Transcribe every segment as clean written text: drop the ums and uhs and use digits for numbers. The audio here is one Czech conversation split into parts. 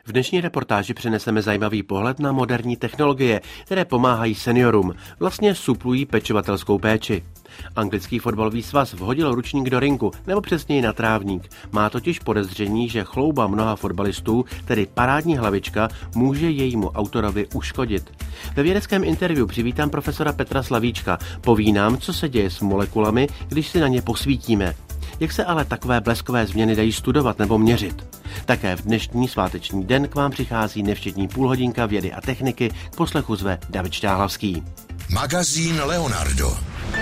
V dnešní reportáži přineseme zajímavý pohled na moderní technologie, které pomáhají seniorům, vlastně suplují pečovatelskou péči. Anglický fotbalový svaz vhodil ručník do rinku, nebo přesněji na trávník. Má totiž podezření, že chlouba mnoha fotbalistů, tedy parádní hlavička, může jejímu autorovi uškodit. Ve vědeckém interview přivítám profesora Petra Slavíčka. Poví nám, co se děje s molekulami, když si na ně posvítíme. Jak se ale takové bleskové změny dají studovat nebo měřit? Také v dnešní sváteční den k vám přichází nevšední půlhodinka vědy a techniky, k poslechu zve David Štáhlavský. Magazín Leonardo.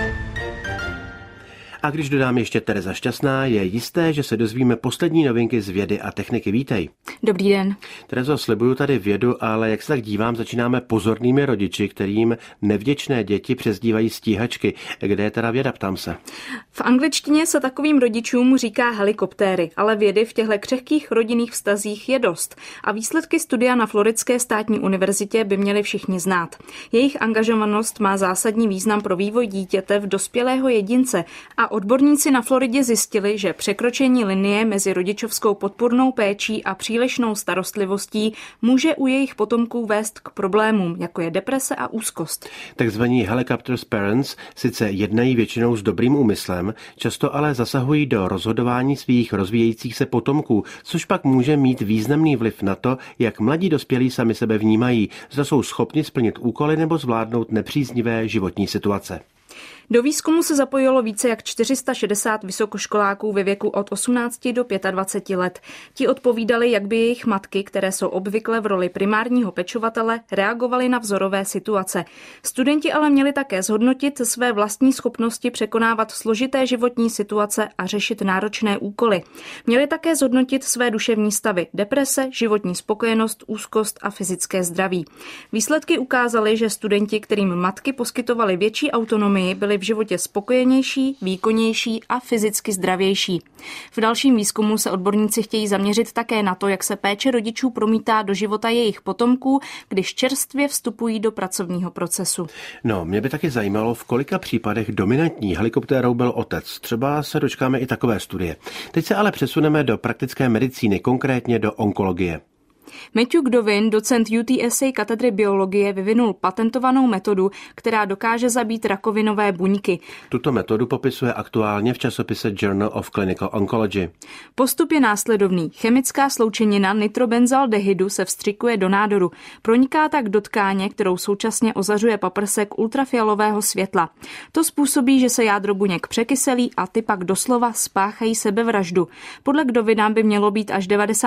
A když dodám ještě Tereza Šťastná, je jisté, že se dozvíme poslední novinky z vědy a techniky. Vítej. Dobrý den. Terezo, slibuju tady vědu, ale jak se tak dívám, začínáme pozornými rodiči, kterým nevděčné děti přezdívají stíhačky. Kde je teda věda, ptám se? V angličtině se takovým rodičům říká helikoptéry, ale vědy v těchto křehkých rodinných vztazích je dost. A výsledky studia na Floridské státní univerzitě by měli všichni znát. Jejich angažovanost má zásadní význam pro vývoj dítěte v dospělého jedince a odborníci na Floridě zjistili, že překročení linie mezi rodičovskou podpůrnou péčí a přílišnou starostlivostí může u jejich potomků vést k problémům, jako je deprese a úzkost. Takzvaní helicopter parents sice jednají většinou s dobrým úmyslem, často ale zasahují do rozhodování svých rozvíjejících se potomků, což pak může mít významný vliv na to, jak mladí dospělí sami sebe vnímají, zda jsou schopni splnit úkoly nebo zvládnout nepříznivé životní situace. Do výzkumu se zapojilo více jak 460 vysokoškoláků ve věku od 18 do 25 let. Ti odpovídali, jak by jejich matky, které jsou obvykle v roli primárního pečovatele, reagovaly na vzorové situace. Studenti ale měli také zhodnotit své vlastní schopnosti překonávat složité životní situace a řešit náročné úkoly. Měli také zhodnotit své duševní stavy, deprese, životní spokojenost, úzkost a fyzické zdraví. Výsledky ukázaly, že studenti, kterým matky poskytovaly větší autonomii, byli v životě spokojenější, výkonnější a fyzicky zdravější. V dalším výzkumu se odborníci chtějí zaměřit také na to, jak se péče rodičů promítá do života jejich potomků, když čerstvě vstupují do pracovního procesu. No, mě by taky zajímalo, v kolika případech dominantní helikoptérou byl otec. Třeba se dočkáme i takové studie. Teď se ale přesuneme do praktické medicíny, konkrétně do onkologie. Matthew Godwin, docent UTSA katedry biologie, vyvinul patentovanou metodu, která dokáže zabít rakovinové buňky. Tuto metodu popisuje aktuálně v časopise Journal of Clinical Oncology. Postup je následovný. Chemická sloučenina nitrobenzaldehydu se vstřikuje do nádoru. Proniká tak do tkáně, kterou současně ozařuje paprsek ultrafialového světla. To způsobí, že se jádro buněk překyselí a ty pak doslova spáchají sebevraždu. Podle Godwina by mělo být až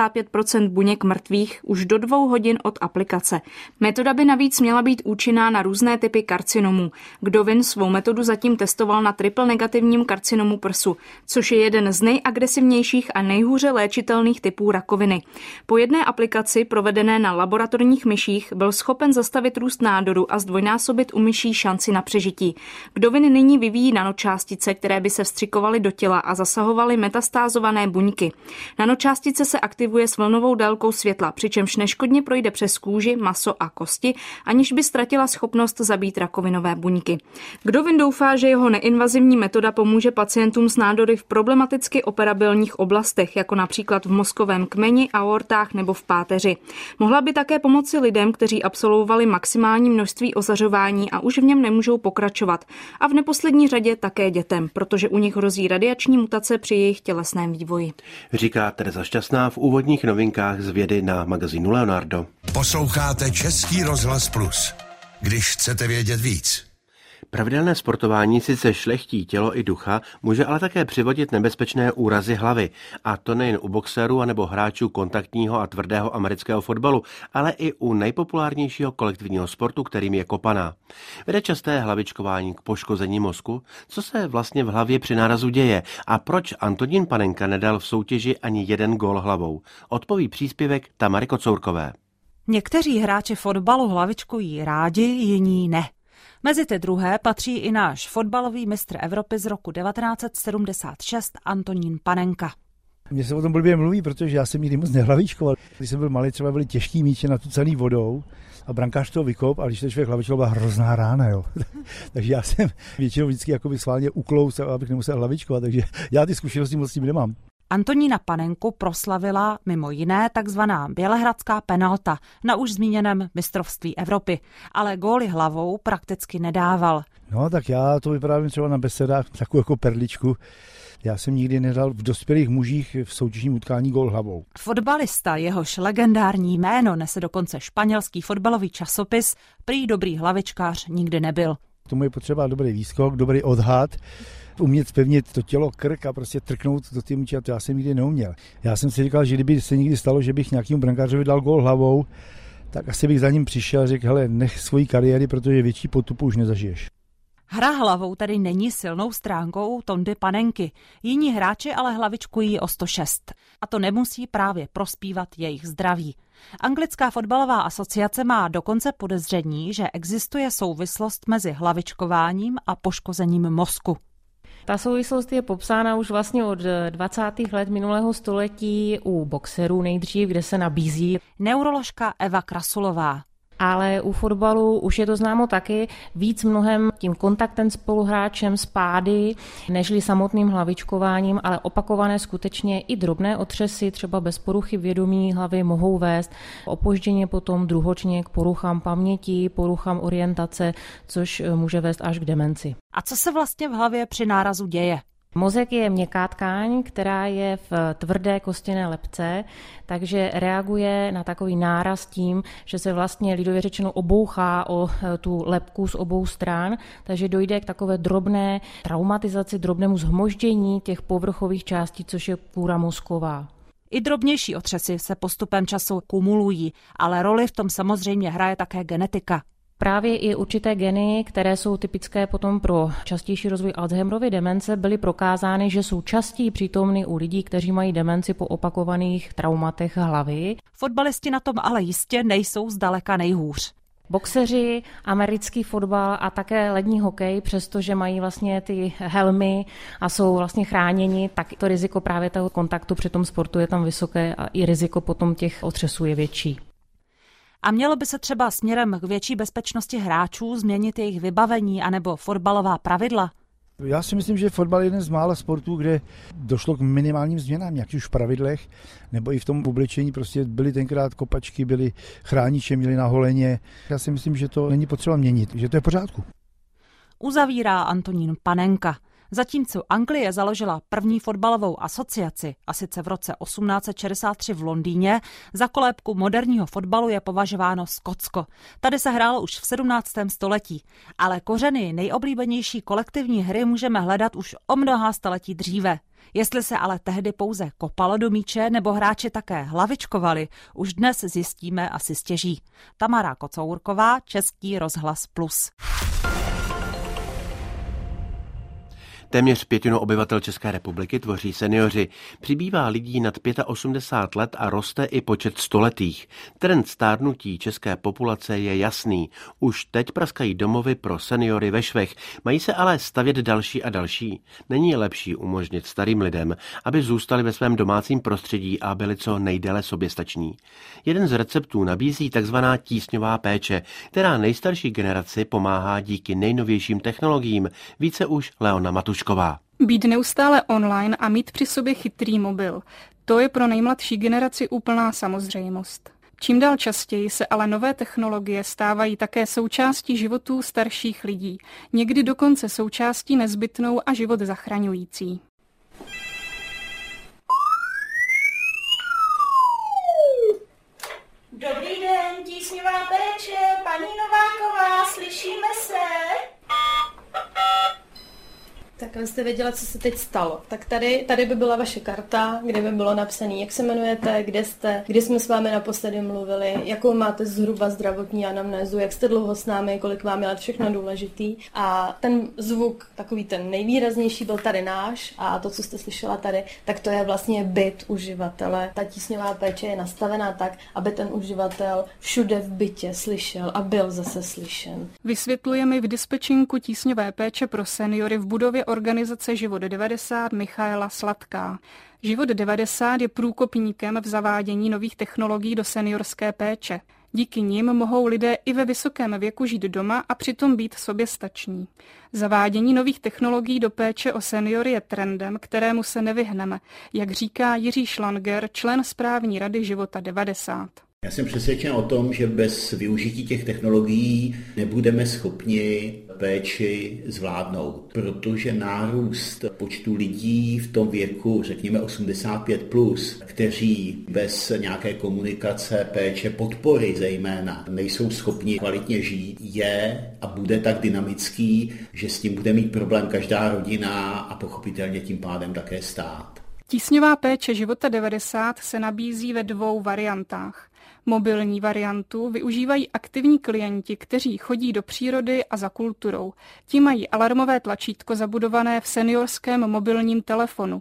95% buněk mrtvých už do 2 hodin od aplikace. Metoda by navíc měla být účinná na různé typy karcinomů. Godwin svou metodu zatím testoval na triple negativním karcinomu prsu, což je jeden z nejagresivnějších a nejhůře léčitelných typů rakoviny. Po jedné aplikaci provedené na laboratorních myších byl schopen zastavit růst nádoru a zdvojnásobit u myší šanci na přežití. Godwin nyní vyvíjí nanočástice, které by se vstřikovaly do těla a zasahovaly metastázované buňky. Nanočástice se aktivuje s vlnovou délkou světla, přičemž neškodně projde přes kůži, maso a kosti, aniž by ztratila schopnost zabít rakovinové buňky. Godwin doufá, že jeho neinvazivní metoda pomůže pacientům s nádory v problematicky operabilních oblastech, jako například v mozkovém kmeni, aortách nebo v páteři. Mohla by také pomoci lidem, kteří absolvovali maximální množství ozařování a už v něm nemůžou pokračovat. A v neposlední řadě také dětem, protože u nich hrozí radiační mutace při jejich tělesném vývoji. Říká Tereza Šťastná v úvodních novinkách z vědy na magazínu Leonardo. Posloucháte Český rozhlas Plus. Když chcete vědět víc. Pravidelné sportování sice šlechtí tělo i ducha, může ale také přivodit nebezpečné úrazy hlavy. A to nejen u boxerů anebo hráčů kontaktního a tvrdého amerického fotbalu, ale i u nejpopulárnějšího kolektivního sportu, kterým je kopaná. Vede časté hlavičkování k poškození mozku? Co se vlastně v hlavě při nárazu děje? A proč Antonín Panenka nedal v soutěži ani jeden gól hlavou? Odpoví příspěvek Tamary Kocourkové. Někteří hráči fotbalu hlavičkují rádi, jiní ne. Mezi ty druhé patří i náš fotbalový mistr Evropy z roku 1976 Antonín Panenka. Mně se o tom blbě mluví, protože já jsem nikdy moc nehlavičkoval. Když jsem byl malý, třeba byly těžký míče natucený vodou a brankář toho vykop, a když to člověk hlavičkoval, byla hrozná rána. Jo. Takže já jsem většinou vždycky schválně uklous, abych nemusel hlavičkovat, takže já ty zkušenosti moc s tím nemám. Antonína Panenku proslavila mimo jiné takzvaná bělehradská penalta na už zmíněném mistrovství Evropy, ale góly hlavou prakticky nedával. No tak já to vyprávím třeba na besedách takovou jako perličku. Já jsem nikdy nedal v dospělých mužích v soutěžním utkání gól hlavou. Fotbalista, jehož legendární jméno nese dokonce španělský fotbalový časopis, prý dobrý hlavičkář nikdy nebyl. K tomu je potřeba dobrý výskok, dobrý odhad, umět zpevnit to tělo, krk a prostě trknout do ty míče, a to já jsem nikdy neuměl. Já jsem si říkal, že kdyby se někdy stalo, že bych nějakému brankářovi dal gól hlavou, tak asi bych za ním přišel a řekl, hele, nech svoji kariéry, protože větší potupu už nezažiješ. Hra hlavou tady není silnou stránkou Tondy Panenky. Jiní hráči ale hlavičkují o 106. A to nemusí právě prospívat jejich zdraví. Anglická fotbalová asociace má dokonce podezření, že existuje souvislost mezi hlavičkováním a poškozením mozku. Ta souvislost je popsána už vlastně od 20. let minulého století u boxerů nejdřív, kde se nabízí. Neuroložka Eva Krasulová. Ale u fotbalu už je to známo taky víc mnohem tím kontaktem s spoluhráčem, s pády, nežli samotným hlavičkováním, ale opakované skutečně i drobné otřesy, třeba bez poruchy vědomí hlavy, mohou vést opožděně potom druhočně k poruchám paměti, poruchám orientace, což může vést až k demenci. A co se vlastně v hlavě při nárazu děje? Mozek je měkká tkáň, která je v tvrdé kostěné lebce, takže reaguje na takový náraz tím, že se vlastně lidově řečeno obouchá o tu lebku z obou stran, takže dojde k takové drobné traumatizaci, drobnému zhmoždění těch povrchových částí, což je kůra mozková. I drobnější otřesy se postupem času kumulují, ale roli v tom samozřejmě hraje také genetika. Právě i určité geny, které jsou typické potom pro častější rozvoj Alzheimerovy demence, byly prokázány, že jsou častěji přítomny u lidí, kteří mají demenci po opakovaných traumatech hlavy. Fotbalisti na tom ale jistě nejsou zdaleka nejhůř. Boxeři, americký fotbal a také lední hokej, přestože mají vlastně ty helmy a jsou vlastně chráněni, tak to riziko právě toho kontaktu při tom sportu je tam vysoké a i riziko potom těch otřesů je větší. A mělo by se třeba směrem k větší bezpečnosti hráčů změnit jejich vybavení anebo fotbalová pravidla? Já si myslím, že fotbal je jeden z mála sportů, kde došlo k minimálním změnám, jak už v pravidlech, nebo i v tom oblečení. Prostě byly tenkrát kopačky, byly chrániče, měli na holeně. Já si myslím, že to není potřeba měnit, že to je v pořádku. Uzavírá Antonín Panenka. Zatímco Anglie založila první fotbalovou asociaci, a sice v roce 1863 v Londýně, za kolébku moderního fotbalu je považováno Skotsko. Tady se hrálo už v 17. století, ale kořeny nejoblíbenější kolektivní hry můžeme hledat už o mnoha staletí dříve. Jestli se ale tehdy pouze kopalo do míče nebo hráči také hlavičkovali, už dnes zjistíme asi stěží. Tamara Kocourková, Český rozhlas Plus. Téměř pětinu obyvatel České republiky tvoří seniori. Přibývá lidí nad 85 let a roste i počet stoletých. Trend stárnutí české populace je jasný. Už teď praskají domovy pro seniory ve švech. Mají se ale stavět další a další. Není lepší umožnit starým lidem, aby zůstali ve svém domácím prostředí a byli co nejdéle soběstační. Jeden z receptů nabízí takzvaná tísňová péče, která nejstarší generaci pomáhá díky nejnovějším technologiím. Více už Leona Matušková. Být neustále online a mít při sobě chytrý mobil, to je pro nejmladší generaci úplná samozřejmost. Čím dál častěji se ale nové technologie stávají také součástí životů starších lidí, někdy dokonce součástí nezbytnou a život zachraňující. Dobrý den, tísňová péče, paní Nováková, slyšíme se? Tak abyste věděla, co se teď stalo. Tak tady by byla vaše karta, kde by bylo napsané, jak se jmenujete, kde jste, kdy jsme s vámi naposledy mluvili, jakou máte zhruba zdravotní anamnézu, jak jste dlouho s námi, kolik vám je let, všechno důležitý. A ten zvuk, takový ten nejvýraznější, byl tady náš a to, co jste slyšela tady, tak to je vlastně byt uživatele. Ta tísňová péče je nastavená tak, aby ten uživatel všude v bytě slyšel a byl zase slyšen. Vysvětluje mi v dispečinku tísňové péče pro seniory v budově organizace Život 90 Michaela Sladká. Život 90 je průkopníkem v zavádění nových technologií do seniorské péče. Díky nim mohou lidé i ve vysokém věku žít doma a přitom být soběstační. Zavádění nových technologií do péče o seniory je trendem, kterému se nevyhneme, jak říká Jiří Schlanger, člen správní rady Života 90. Já jsem přesvědčen o tom, že bez využití těch technologií nebudeme schopni péči zvládnout, protože nárůst počtu lidí v tom věku, řekněme 85+, kteří bez nějaké komunikace, péče, podpory zejména, nejsou schopni kvalitně žít, je a bude tak dynamický, že s tím bude mít problém každá rodina a pochopitelně tím pádem také stát. Tísňová péče Života 90 se nabízí ve 2 variantách. Mobilní variantu využívají aktivní klienti, kteří chodí do přírody a za kulturou. Ti mají alarmové tlačítko zabudované v seniorském mobilním telefonu.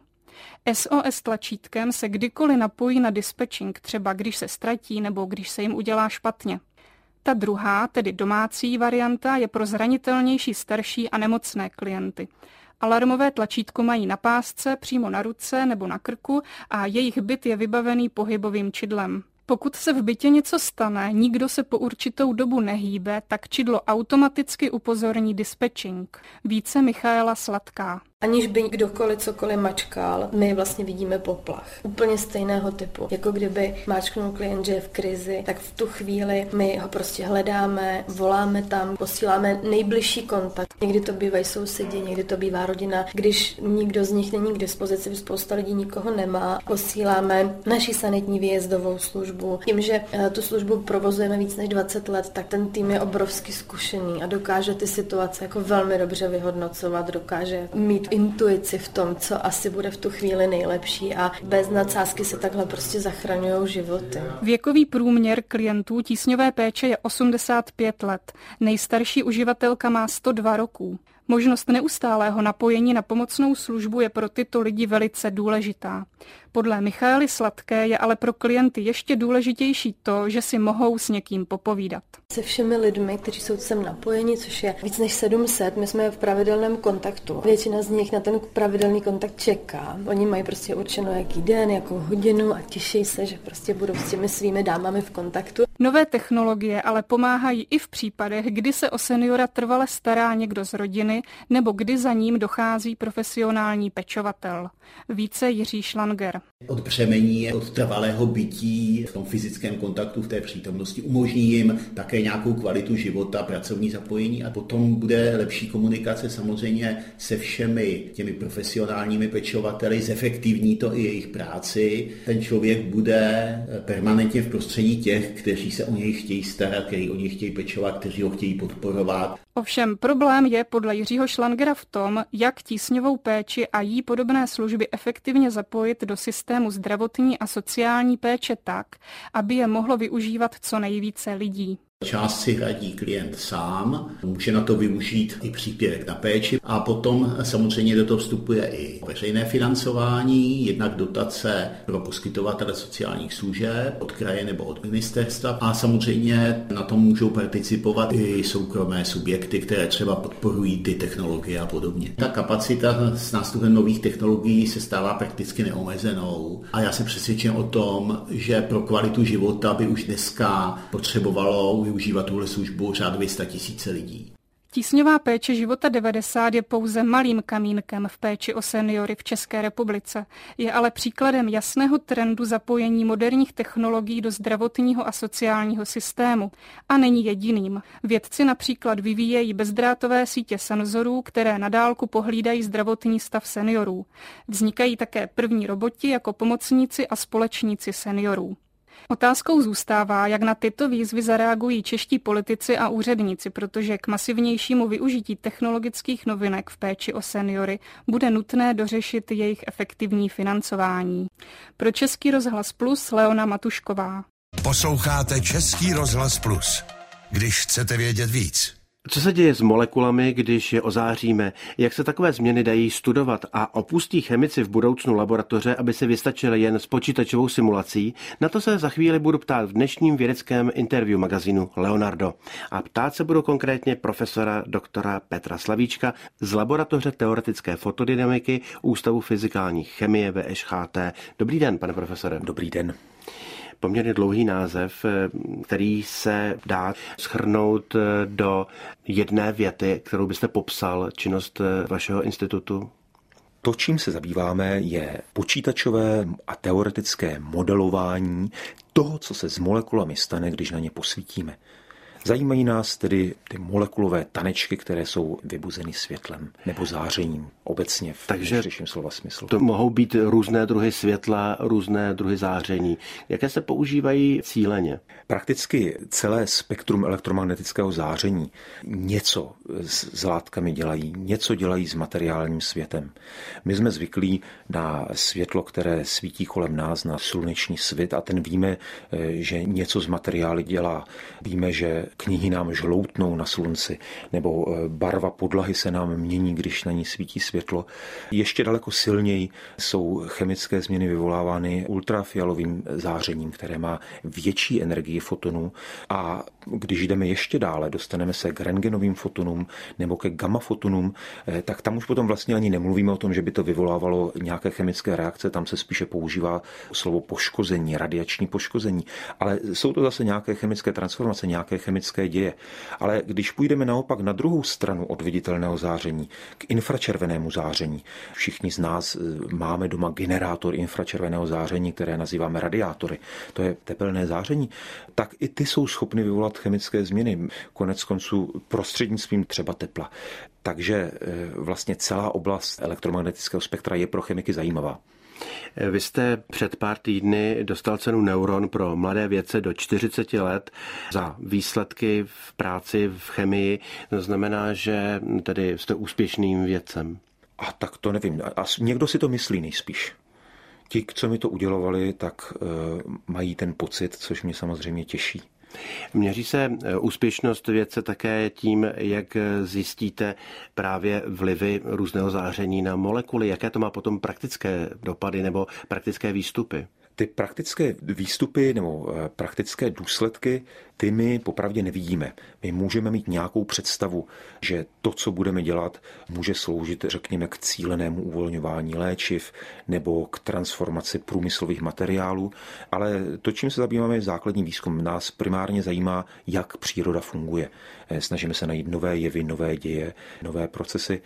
SOS tlačítkem se kdykoliv napojí na dispečing, třeba když se ztratí nebo když se jim udělá špatně. Ta druhá, tedy domácí varianta, je pro zranitelnější starší a nemocné klienty. Alarmové tlačítko mají na pásce, přímo na ruce nebo na krku a jejich byt je vybavený pohybovým čidlem. Pokud se v bytě něco stane, nikdo se po určitou dobu nehýbe, tak čidlo automaticky upozorní dispečing. Více Michaela Sladká. Aniž by kdokoliv cokoliv mačkal, my vlastně vidíme poplach. Úplně stejného typu. Jako kdyby máčknul klient, že je v krizi, tak v tu chvíli my ho prostě hledáme, voláme tam, posíláme nejbližší kontakt. Někdy to bývají sousedi, někdy to bývá rodina. Když nikdo z nich není k dispozici, spousta lidí nikoho nemá, posíláme naši sanitní výjezdovou službu. Tím, že tu službu provozujeme víc než 20 let, tak ten tým je obrovsky zkušený a dokáže ty situace jako velmi dobře vyhodnocovat, dokáže mít intuici v tom, co asi bude v tu chvíli nejlepší a bez nadsázky se takhle prostě zachraňují životy. Věkový průměr klientů tísňové péče je 85 let. Nejstarší uživatelka má 102 roků. Možnost neustálého napojení na pomocnou službu je pro tyto lidi velice důležitá. Podle Michaely Sladké je ale pro klienty ještě důležitější to, že si mohou s někým popovídat. Se všemi lidmi, kteří jsou sem napojeni, což je víc než 700, my jsme v pravidelném kontaktu. Většina z nich na ten pravidelný kontakt čeká. Oni mají prostě určeno jaký den, jakou hodinu a těší se, že prostě budou s těmi svými dámami v kontaktu. Nové technologie ale pomáhají i v případech, kdy se o seniora trvale stará někdo z rodiny nebo kdy za ním dochází profesionální pečovatel. Více Jiří Schlanger. Od břemení, od trvalého bytí v tom fyzickém kontaktu, v té přítomnosti umožní jim také nějakou kvalitu života, pracovní zapojení a potom bude lepší komunikace samozřejmě se všemi těmi profesionálními pečovateli, zefektivní to i jejich práci. Ten člověk bude permanentně v prostředí těch, kteří se o něj chtějí starat, kteří o něj chtějí pečovat, kteří ho chtějí podporovat. Ovšem problém je podle Jiřího Schlangera v tom, jak tísňovou péči a jí podobné služby efektivně zapojit do systému zdravotní a sociální péče tak, aby je mohlo využívat co nejvíce lidí. Část si hradí klient sám, může na to využít i příspěvek na péči a potom samozřejmě do toho vstupuje i veřejné financování, jednak dotace pro poskytovatele sociálních služeb od kraje nebo od ministerstva a samozřejmě na tom můžou participovat i soukromé subjekty, které třeba podporují ty technologie a podobně. Ta kapacita s nástupem nových technologií se stává prakticky neomezenou a já jsem přesvědčen o tom, že pro kvalitu života by už dneska potřebovalo využívat tuhle službu řádově 100 000 lidí. Tísňová péče Života 90 je pouze malým kamínkem v péči o seniory v České republice. Je ale příkladem jasného trendu zapojení moderních technologií do zdravotního a sociálního systému. A není jediným. Vědci například vyvíjejí bezdrátové sítě senzorů, které na dálku pohlídají zdravotní stav seniorů. Vznikají také první roboti jako pomocníci a společníci seniorů. Otázkou zůstává, jak na tyto výzvy zareagují čeští politici a úředníci, protože k masivnějšímu využití technologických novinek v péči o seniory bude nutné dořešit jejich efektivní financování. Pro Český rozhlas Plus Leona Matušková. Posloucháte Český rozhlas Plus. Když chcete vědět víc. Co se děje s molekulami, když je ozáříme? Jak se takové změny dají studovat a opustí chemici v budoucnu laboratoře, aby se vystačili jen s počítačovou simulací? Na to se za chvíli budu ptát v dnešním vědeckém interview magazínu Leonardo. A ptát se budu konkrétně profesora doktora Petra Slavíčka z laboratoře teoretické fotodynamiky Ústavu fyzikální chemie VŠHT. Dobrý den, pane profesore. Dobrý den. poměrně dlouhý název, který se dá shrnout do jedné věty, kterou byste popsal činnost vašeho institutu. To, čím se zabýváme, je počítačové a teoretické modelování toho, co se s molekulami stane, když na ně posvítíme. Zajímají nás tedy ty molekulové tanečky, které jsou vybuzeny světlem nebo zářením obecně v nejširším slova smyslu. To mohou být různé druhy světla, různé druhy záření. Jaké se používají cíleně? Prakticky celé spektrum elektromagnetického záření něco s látkami dělají, něco dělají s materiálním světem. My jsme zvyklí na světlo, které svítí kolem nás, na sluneční svit, a ten víme, že něco z materiály dělá. Víme, že knihy nám žloutnou na slunci, nebo barva podlahy se nám mění, když na ní svítí světlo. Ještě daleko silněji jsou chemické změny vyvolávány ultrafialovým zářením, které má větší energii fotonů, a když jdeme ještě dále, dostaneme se k rentgenovým fotonům nebo ke gamma fotonům, tak tam už potom vlastně ani nemluvíme o tom, že by to vyvolávalo nějaké chemické reakce, tam se spíše používá slovo poškození, radiační poškození, ale jsou to zase nějaké chemické transformace, nějaké chemické děje. Ale když půjdeme naopak na druhou stranu od viditelného záření, k infračervenému záření, všichni z nás máme doma generátor infračerveného záření, které nazýváme radiátory, to je tepelné záření, tak i ty jsou schopny vyvolat chemické změny, konec konců prostřednictvím třeba tepla. Takže vlastně celá oblast elektromagnetického spektra je pro chemiky zajímavá. Vy jste před pár týdny dostal cenu Neuron pro mladé vědce do 40 let za výsledky v práci v chemii. To znamená, že tedy jste úspěšným vědcem. A tak to nevím. A někdo si to myslí nejspíš. Ti, co mi to udělovali, tak mají ten pocit, což mě samozřejmě těší. Měří se úspěšnost vědce také tím, jak zjistíte právě vlivy různého záření na molekuly. Jaké to má potom praktické dopady nebo praktické výstupy? Ty praktické výstupy nebo praktické důsledky, ty my popravdě nevidíme. My můžeme mít nějakou představu, že to, co budeme dělat, může sloužit, řekněme, k cílenému uvolňování léčiv nebo k transformaci průmyslových materiálů, ale to, čím se zabýváme, je základní výzkum. Nás primárně zajímá, jak příroda funguje. Snažíme se najít nové jevy, nové děje, nové procesy.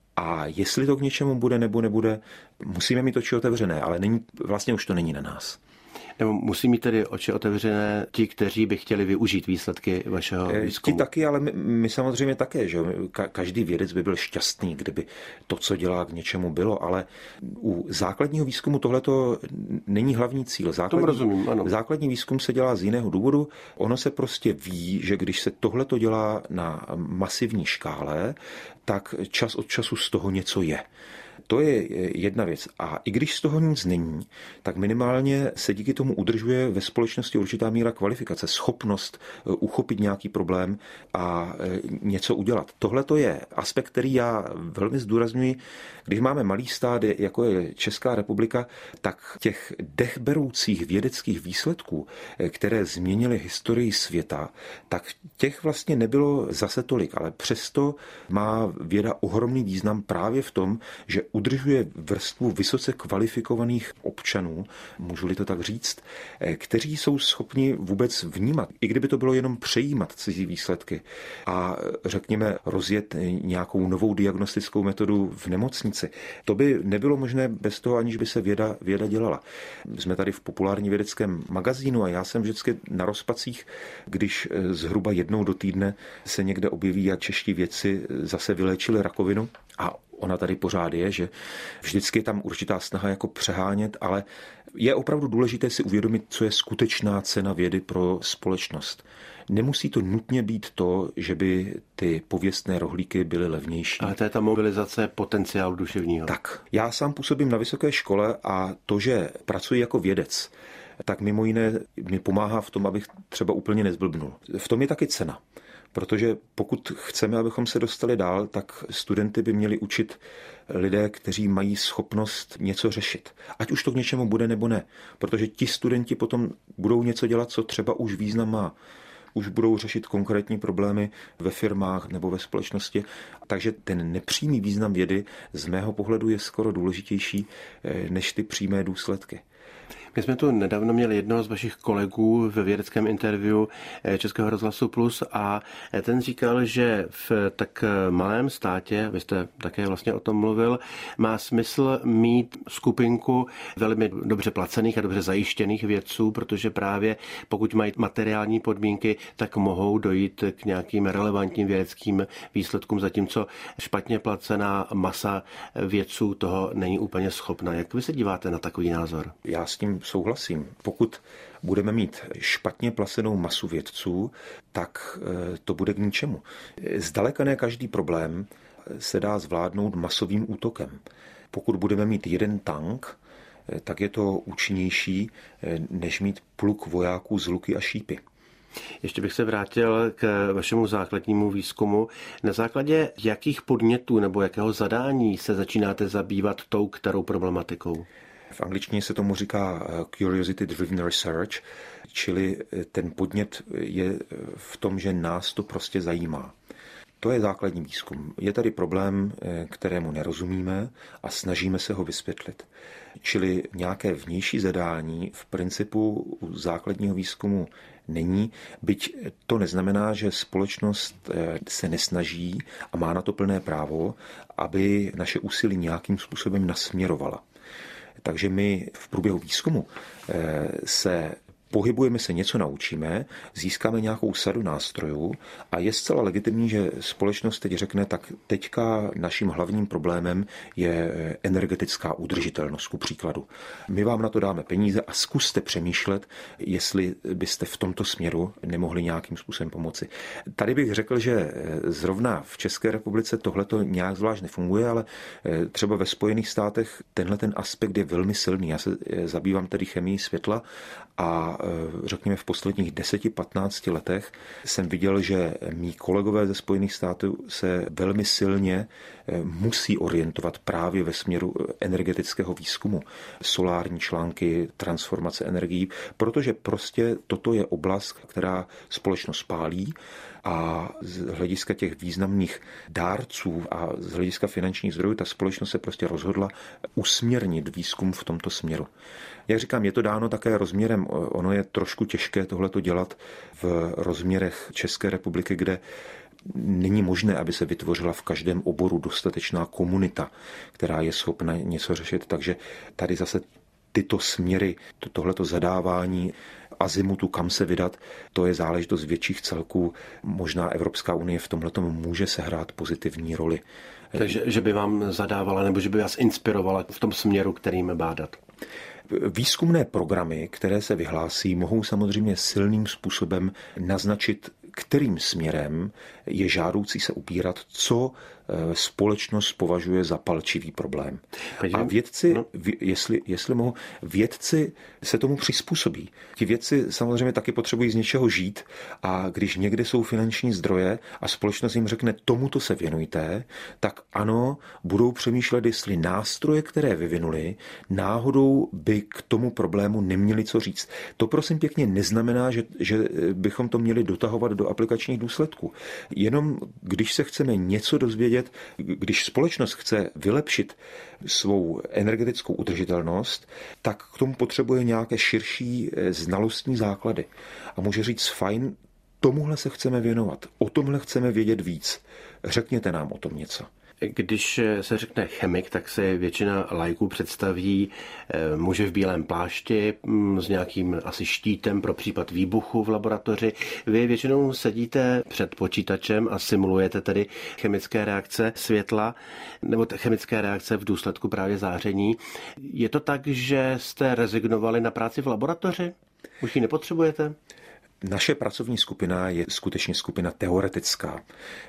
A jestli to k něčemu bude nebo nebude, musíme mít oči otevřené, ale vlastně už to není na nás. Nebo musí mít tedy oči otevřené ti, kteří by chtěli využít výsledky vašeho výzkumu? Ti taky, ale my samozřejmě také, že každý vědec by byl šťastný, kdyby to, co dělá, k něčemu bylo, ale u základního výzkumu tohleto není hlavní cíl. Rozumím, ano. Základní výzkum se dělá z jiného důvodu. Ono se prostě ví, že když se tohleto dělá na masivní škále, tak čas od času z toho něco je. To je jedna věc. A i když z toho nic není, tak minimálně se díky tomu udržuje ve společnosti určitá míra kvalifikace, schopnost uchopit nějaký problém a něco udělat. Tohle to je aspekt, který já velmi zdůrazňuji. Když máme malý stát, jako je Česká republika, tak těch dechberoucích vědeckých výsledků, které změnily historii světa, tak těch vlastně nebylo zase tolik, ale přesto má věda ohromný význam právě v tom, že udržuje vrstvu vysoce kvalifikovaných občanů, můžu-li to tak říct, kteří jsou schopni vůbec vnímat, i kdyby to bylo jenom přejímat cizí výsledky a řekněme rozjet nějakou novou diagnostickou metodu v nemocnici. To by nebylo možné bez toho, aniž by se věda dělala. Jsme tady v populární vědeckém magazínu a já jsem vždycky na rozpacích, když zhruba jednou do týdne se někde objeví a čeští vědci zase vyléčili rakovinu, a ona tady pořád je, že vždycky je tam určitá snaha jako přehánět, ale je opravdu důležité si uvědomit, co je skutečná cena vědy pro společnost. Nemusí to nutně být to, že by ty pověstné rohlíky byly levnější. Ale to je ta mobilizace potenciálu duševního. Tak, já sám působím na vysoké škole a to, že pracuji jako vědec, tak mimo jiné mi pomáhá v tom, abych třeba úplně nezblbnul. V tom je taky cena. Protože pokud chceme, abychom se dostali dál, tak studenty by měli učit lidé, kteří mají schopnost něco řešit. Ať už to k něčemu bude nebo ne. Protože ti studenti potom budou něco dělat, co třeba už význam má. Už budou řešit konkrétní problémy ve firmách nebo ve společnosti. Takže ten nepřímý význam vědy z mého pohledu je skoro důležitější než ty přímé důsledky. My jsme tu nedávno měli jednoho z vašich kolegů ve vědeckém interview Českého rozhlasu Plus a ten říkal, že v tak malém státě, vy jste také vlastně o tom mluvil, má smysl mít skupinku velmi dobře placených a dobře zajištěných vědců, protože právě pokud mají materiální podmínky, tak mohou dojít k nějakým relevantním vědeckým výsledkům, zatímco špatně placená masa vědců toho není úplně schopna. Jak vy se díváte na takový názor? Já s tím souhlasím. Pokud budeme mít špatně placenou masu vědců, tak to bude k ničemu. Zdaleka ne každý problém se dá zvládnout masovým útokem. Pokud budeme mít jeden tank, tak je to účinnější, než mít pluk vojáků z luky a šípy. Ještě bych se vrátil k vašemu základnímu výzkumu. Na základě jakých podnětů nebo jakého zadání se začínáte zabývat tou kterou problematikou? V angličtině se tomu říká curiosity driven research, čili ten podnět je v tom, že nás to prostě zajímá. To je základní výzkum. Je tady problém, kterému nerozumíme a snažíme se ho vysvětlit. Čili nějaké vnější zadání v principu u základního výzkumu není, byť to neznamená, že společnost se nesnaží a má na to plné právo, aby naše úsilí nějakým způsobem nasměrovala. Takže my v průběhu výzkumu pohybujeme se, něco naučíme, získáme nějakou sadu nástrojů a je zcela legitimní, že společnost teď řekne, tak teďka naším hlavním problémem je energetická udržitelnost, ku příkladu. My vám na to dáme peníze a zkuste přemýšlet, jestli byste v tomto směru nemohli nějakým způsobem pomoci. Tady bych řekl, že zrovna v České republice tohleto nějak zvlášť nefunguje, ale třeba ve Spojených státech tenhle ten aspekt je velmi silný. Já se zabývám tedy chemií světla a řekněme v posledních 10-15 letech jsem viděl, že mí kolegové ze Spojených států se velmi silně musí orientovat právě ve směru energetického výzkumu. Solární články, transformace energií, protože prostě toto je oblast, která společnost pálí a z hlediska těch významných dárců a z hlediska finančních zdrojů ta společnost se prostě rozhodla usměrnit výzkum v tomto směru. Jak říkám, je to dáno také rozměrem. Ono je trošku těžké tohleto dělat v rozměrech České republiky, kde není možné, aby se vytvořila v každém oboru dostatečná komunita, která je schopna něco řešit. Takže tady zase tyto směry, tohleto zadávání azimutu, kam se vydat, to je záležitost větších celků. Možná Evropská unie v tomhletom může sehrát pozitivní roli. Takže že by vám zadávala nebo že by vás inspirovala v tom směru, kterým bádat? Výzkumné programy, které se vyhlásí, mohou samozřejmě silným způsobem naznačit, kterým směrem je žádoucí se upírat, co společnost považuje za palčivý problém. A vědci, jestli mohu, vědci se tomu přizpůsobí. Ti vědci samozřejmě taky potřebují z něčeho žít a když někde jsou finanční zdroje a společnost jim řekne, tomuto se věnujte, tak ano, budou přemýšlet, jestli nástroje, které vyvinuli, náhodou by k tomu problému neměli co říct. To prosím pěkně neznamená, že bychom to měli dotahovat do aplikačních důsledků. Jenom když se chceme něco dozvědět, když společnost chce vylepšit svou energetickou udržitelnost, tak k tomu potřebuje nějaké širší znalostní základy. A může říct, fajn, tomuhle se chceme věnovat, o tomhle chceme vědět víc. Řekněte nám o tom něco. Když se řekne chemik, tak se většina laiků představí muže v bílém plášti s nějakým asi štítem pro případ výbuchu v laboratoři. Vy většinou sedíte před počítačem a simulujete tedy chemické reakce světla nebo chemické reakce v důsledku právě záření. Je to tak, že jste rezignovali na práci v laboratoři? Už ji nepotřebujete? Naše pracovní skupina je skutečně skupina teoretická,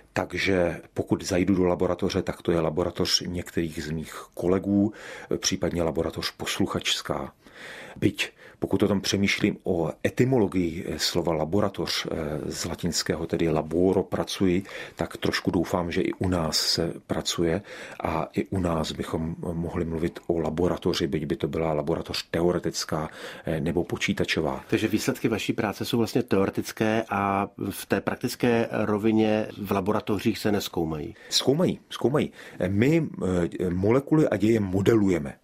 takže pokud zajdu do laboratoře, tak to je laboratoř některých z mých kolegů, případně laboratoř posluchačská. Byť pokud o tom přemýšlím o etymologii slova laboratoř z latinského, tedy laboro, pracuji, tak trošku doufám, že i u nás se pracuje a i u nás bychom mohli mluvit o laboratoři, byť by to byla laboratoř teoretická nebo počítačová. Takže výsledky vaší práce jsou vlastně teoretické a v té praktické rovině v laboratořích se nezkoumají? Zkoumají. My molekuly a děje modelujeme.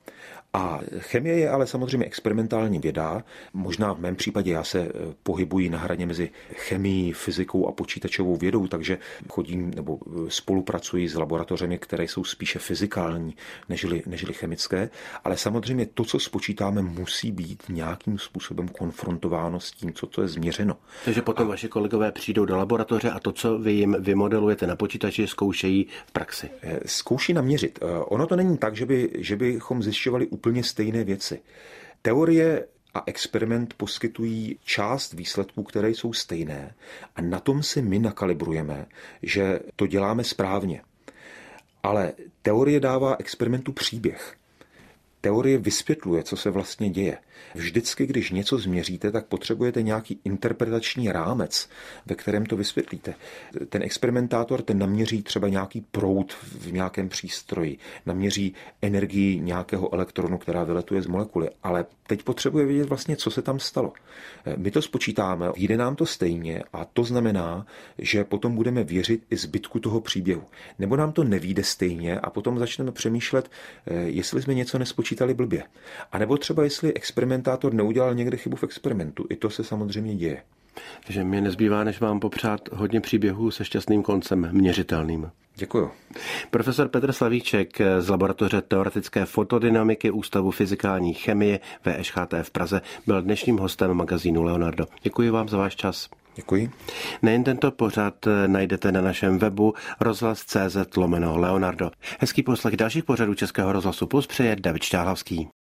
A chemie je ale samozřejmě experimentální věda. Možná v mém případě já se pohybuji na hraně mezi chemií, fyzikou a počítačovou vědou, takže chodím nebo spolupracuji s laboratořemi, které jsou spíše fyzikální nežli chemické. Ale samozřejmě to, co spočítáme, musí být nějakým způsobem konfrontováno s tím, co je změřeno. Takže potom vaši kolegové přijdou do laboratoře a to, co vy jim vymodelujete na počítači, zkoušejí v praxi. Zkouší naměřit. Ono to není tak, že bychom zjišťovali úplně stejné věci. Teorie a experiment poskytují část výsledků, které jsou stejné a na tom si my nakalibrujeme, že to děláme správně. Ale teorie dává experimentu příběh. Teorie vysvětluje, co se vlastně děje. Vždycky, když něco změříte, tak potřebujete nějaký interpretační rámec, ve kterém to vysvětlíte. Ten experimentátor naměří třeba nějaký proud v nějakém přístroji, naměří energii nějakého elektronu, která vyletuje z molekuly, ale teď potřebuje vědět vlastně, co se tam stalo. My to spočítáme, vyjde nám to stejně a to znamená, že potom budeme věřit i zbytku toho příběhu. Nebo nám to nevyjde stejně a potom začneme přemýšlet, jestli jsme něco nespočítali blbě. A nebo třeba jestli experimentátor neudělal někde chybu v experimentu. I to se samozřejmě děje. Takže mě nezbývá, než vám popřát hodně příběhů se šťastným koncem, měřitelným. Děkuju. Profesor Petr Slavíček z laboratoře teoretické fotodynamiky Ústavu fyzikální chemie VŠHT v Praze byl dnešním hostem magazínu Leonardo. Děkuji vám za váš čas. Děkuji. Nejen tento pořad najdete na našem webu rozhlas.cz/Leonardo. Hezký poslech dalších pořadů Českého rozhlasu Plus přeje David Šťáhlavský.